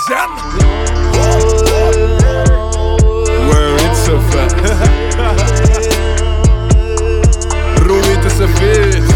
بزن وین سفر رویت سفید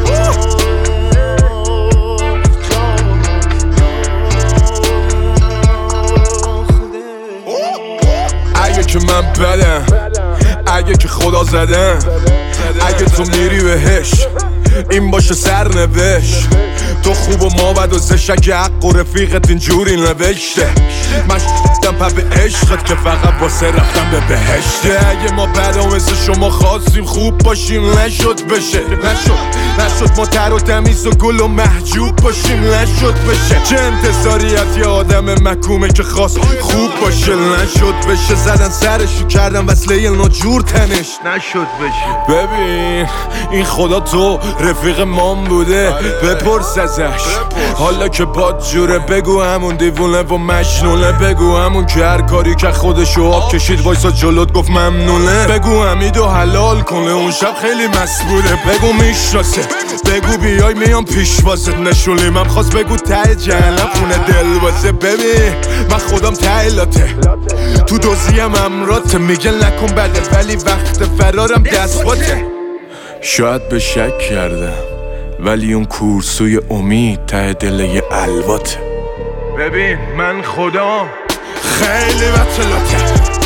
اگه که من بدم اگه که خدا زدم اگه تو میری بهش این باشه سرنوشت تو خوب و ما بد و زشک حق و رفیقت اینجوری نوشته من شدم پا به عشقت که فقط واسه رفتم به بهشته اگه ما بدا مثل شما خواستیم خوب باشیم نشد بشه نشد ما تر و تمیز و گل و محجوب باشیم نشد بشه چه انتظاری از یه آدم مکومه که خواست خوب باشه نشد بشه زدن سرشو کردن وصله ناجور تنش نشد بشه ببین این خدا تو رفیق مام بوده بپرس ازش حالا که باد جوره بگو همون دیوونه و مجنونه بگو همون که هر کاری که خودشو آب کشید وایسا جلوت گفت ممنونه بگو حمیدو حلال کنه اون شب خیلی مست بوده بگو میشناسه بگو بیای میام پیش واسه نشونی من خواست بگو ته جهنم خونه دل واسه ببین من خودم ته لاته تو دوزیم امراته میگه نکن بده ولی وقت فرارم دست باته شاید به شک کردم ولی اون کورسوی امید ته دل یه الواته ببین من خودم خیلی بچلاته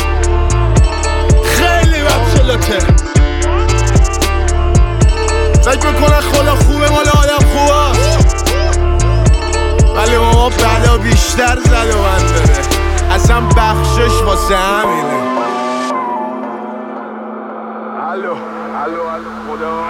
خیلی بچلاته فکر بکنن خدا خوبه مال آدم خوبه ولی ما بلا بیشتر زد و من داره اصلا بخشش واسه همینه الو خدا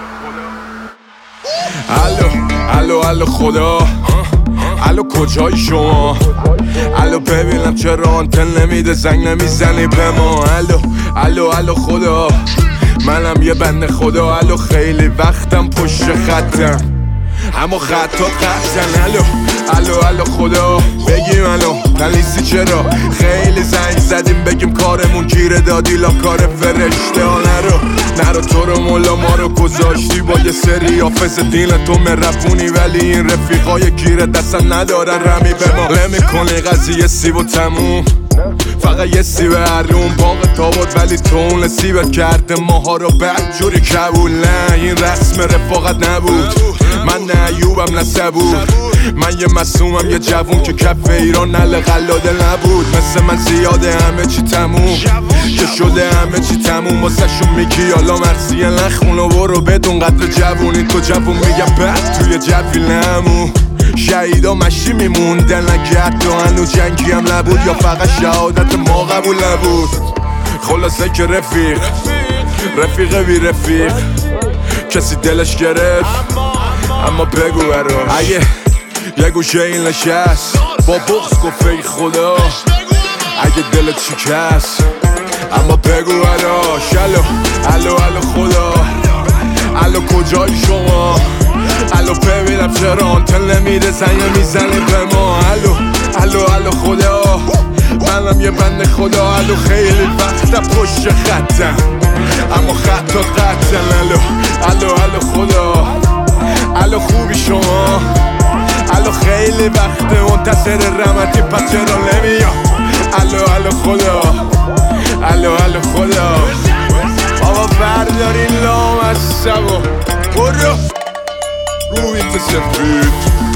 الو خدا الو کجای شما الو ببینم چرا آنتن نمیده زنگ نمیزنی به ما الو خدا منم یه بنده خدا الو خیلی وقتم پشت خطم اما خطا قطعن الو خدا بگیم الو پلیسی چرا خیلی زنگ زدیم بگیم کارمون گیره دادی لا کار فرشته ها نرو تو رو مولا ما رو گذاشتی با یه سری حافظ دین تو مرفونی ولی این رفیقای گیره دستن ندارن رمی به ما نمی‌کنی قضیه سیب و تموم فقط یه سیب هرون باغ تاباد ولی تو اون سیبت کرده ماها رو بدجوری کبول نه این رسم رفاقت نبود من نه ایوبم نه صبور من یه مسومم یه جوون که کف ایران نل قلاده نبود مثل من زیاده همه چی تموم که شده همه چی تموم واسه شون میگی حالا مرسیه نخون و برو بدون قدر جوونی تو جوون میگم بعد توی جوی نمون شهیدا مشی میموندن نگرد و هنو جنگی هم نبود یا فقط شهادت ما قبول نبود خلاصه که رفیق بی رفیق کسی دلش گرفت اما بگو برا اگه یه گوشه این نشست با بغض گفت ای خدا اگه دلت شکست اما بگو برا الو خدا الو کجای شما الو ببینم چرا آنتن نمیده زنگ میزنی به ما الو خدا منم یه بنده خدا الو خیلی وقتا پشت خطم اما خطا قطعن الو خدا الو خوبی شما الو خیلی وقت منتظر رحمتی پس چرا نمیام الو خدا الو خدا بابا برداری لام از سبا برو روی سفید